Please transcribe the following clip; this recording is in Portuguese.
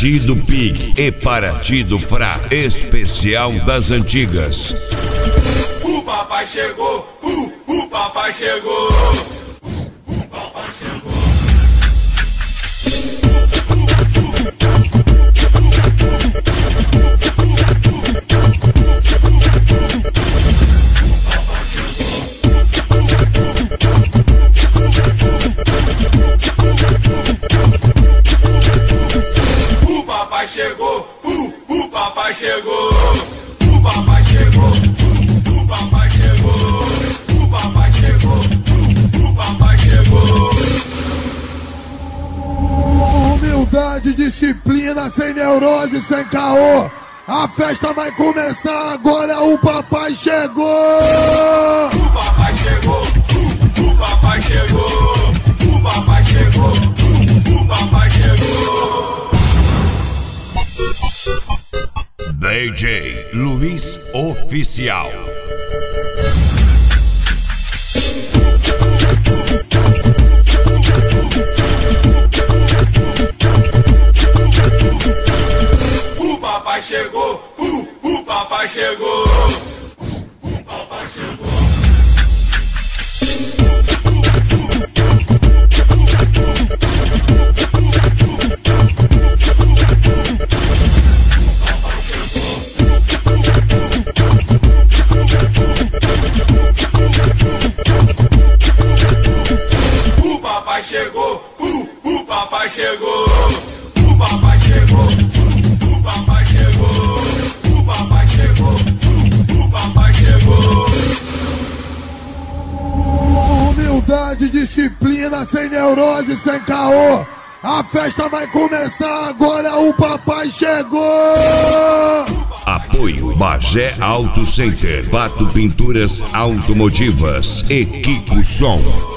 ti do Pig e para ti do Fra, especial das antigas. O papai chegou, o papai chegou. O papai chegou. O papai chegou, o papai chegou. O papai chegou, o papai chegou. O papai chegou, o papai chegou. Humildade, disciplina, sem neurose, sem caô. A festa vai começar agora, o papai chegou! O papai chegou, o papai chegou. O papai chegou, o papai chegou. DJ Luiz Oficial. O papai chegou, o papai chegou. O papai chegou. O papai chegou, o papai chegou. O papai chegou, o papai chegou. O papai chegou, o papai chegou. Humildade, disciplina, sem neurose, sem caô. A festa vai começar agora, o papai chegou! Apoio Bagé Auto Center, Pato Pinturas Automotivas e Kiko Som.